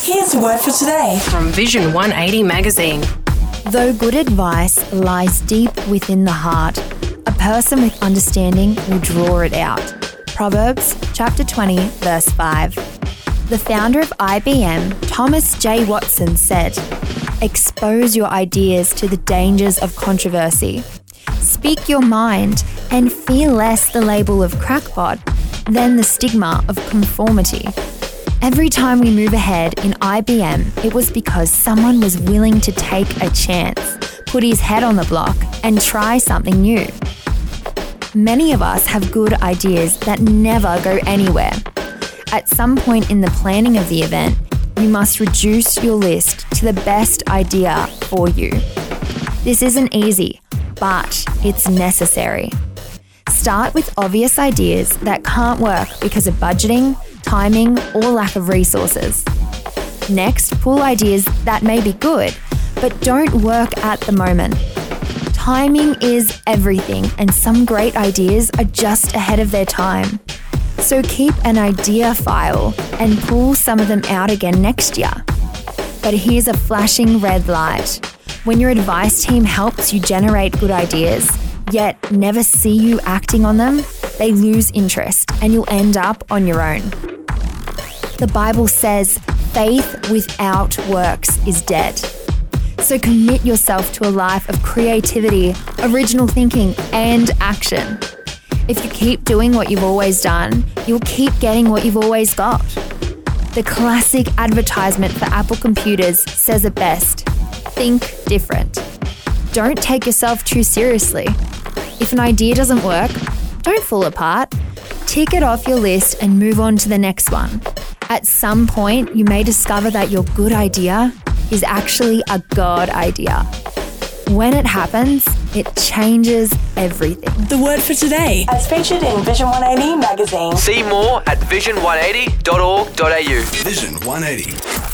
Here's the word for today from Vision 180 magazine. Though good advice lies deep within the heart, a person with understanding will draw it out. Proverbs chapter 20, verse 5. The founder of IBM, Thomas J. Watson, said, "Expose your ideas to the dangers of controversy. Speak your mind and fear less the label of crackpot than the stigma of conformity." Every time we move ahead in IBM, it was because someone was willing to take a chance, put his head on the block, and try something new. Many of us have good ideas that never go anywhere. At some point in the planning of the event, you must reduce your list to the best idea for you. This isn't easy, but it's necessary. Start with obvious ideas that can't work because of budgeting, timing, or lack of resources. Next, pull ideas that may be good, but don't work at the moment. Timing is everything, and some great ideas are just ahead of their time. So keep an idea file and pull some of them out again next year. But here's a flashing red light. When your advice team helps you generate good ideas, yet never see you acting on them, they lose interest and you'll end up on your own. The Bible says, faith without works is dead. So commit yourself to a life of creativity, original thinking, and action. If you keep doing what you've always done, you'll keep getting what you've always got. The classic advertisement for Apple computers says it best: think different. Don't take yourself too seriously. If an idea doesn't work, don't fall apart. Tick it off your list and move on to the next one. At some point, you may discover that your good idea is actually a God idea. When it happens, it changes everything. The word for today, as featured in Vision 180 magazine. See more at vision180.org.au. Vision 180.